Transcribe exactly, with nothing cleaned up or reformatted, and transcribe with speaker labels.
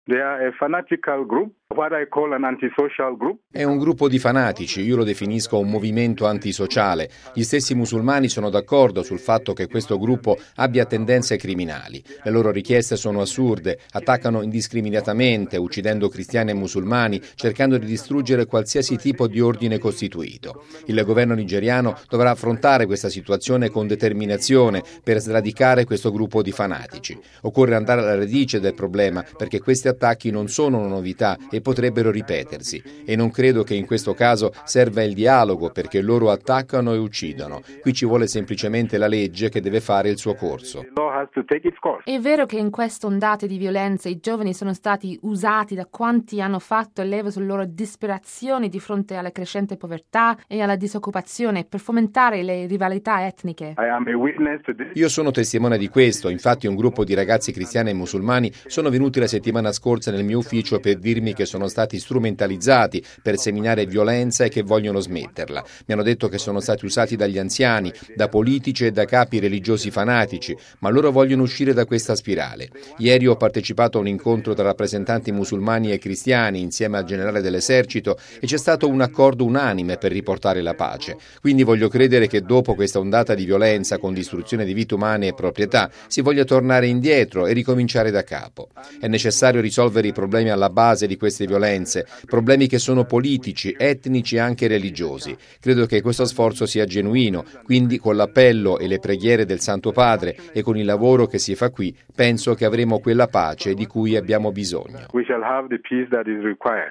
Speaker 1: They are a fanatical group, what I call an antisocial group.
Speaker 2: È un gruppo di fanatici, io lo definisco un movimento antisociale. Gli stessi musulmani sono d'accordo sul fatto che questo gruppo abbia tendenze criminali. Le loro richieste sono assurde, attaccano indiscriminatamente, uccidendo cristiani e musulmani, cercando di distruggere qualsiasi tipo di ordine costituito. Il governo nigeriano dovrà affrontare questa situazione con determinazione per sradicare questo gruppo di fanatici. Occorre andare alla radice del problema, perché questi attacchi non sono una novità e potrebbero ripetersi, e non credo che in questo caso serva il dialogo, perché loro attaccano e uccidono. Qui ci vuole semplicemente la legge che deve fare il suo corso.
Speaker 3: È vero che in queste ondate di violenza i giovani sono stati usati da quanti hanno fatto leva sulla loro disperazione di fronte alla crescente povertà e alla disoccupazione per fomentare le rivalità etniche.
Speaker 2: Io sono testimone di questo, infatti un gruppo di ragazzi cristiani e musulmani sono venuti la settimana scorsa nel mio ufficio per dirmi che sono stati strumentalizzati per seminare violenza e che vogliono smetterla. Mi hanno detto che sono stati usati dagli anziani, da politici e da capi religiosi fanatici, ma loro vogliono uscire da questa spirale. Ieri ho partecipato a un incontro tra rappresentanti musulmani e cristiani insieme al generale dell'esercito e c'è stato un accordo unanime per riportare la pace. Quindi voglio credere che dopo questa ondata di violenza con distruzione di vite umane e proprietà si voglia tornare indietro e ricominciare da capo. È necessario risolvere i problemi alla base di queste violenze, problemi che sono politici, etnici e anche religiosi. Credo che questo sforzo sia genuino, quindi con l'appello e le preghiere del Santo Padre e con il lavoro che si fa qui, penso che avremo quella pace di cui abbiamo bisogno.
Speaker 1: We shall have the peace that is required.